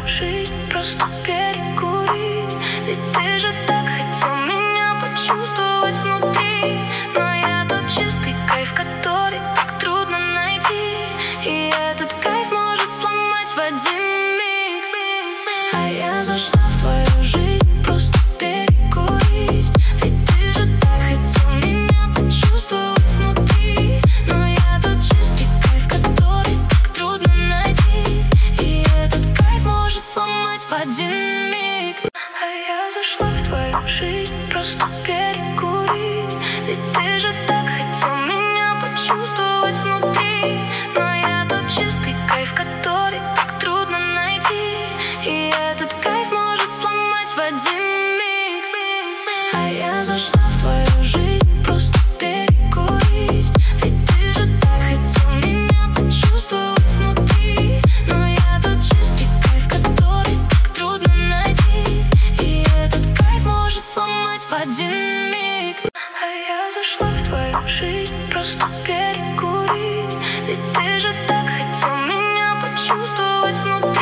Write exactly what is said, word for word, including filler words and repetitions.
жизнь, просто перекурить. Ведь ты же так хотел меня почувствовать внутри. Но я тот чистый кайф, который так трудно найти. И этот кайф может сломать в один миг. А я зашла в твою жизнь просто перекурить. Ведь ты же так хотел меня почувствовать внутри. Но я тот чистый кайф, который так трудно найти. И этот кайф может сломать в один миг. А я зашла в твою жизнь просто перекурить. Ведь ты же так хотел меня почувствовать внутри. Но я тот чистый кайф, который так трудно найти. И этот кайф может сломать в один миг. А я зашла в твою жизнь просто перекурить. Ведь ты же так хотел меня почувствовать внутри. Но я тот чистый кайф, который так трудно найти. И этот кайф может сломать в один миг. А я зашла в твою жизнь просто перекурить. Ведь ты же так хотел меня почувствовать внутри.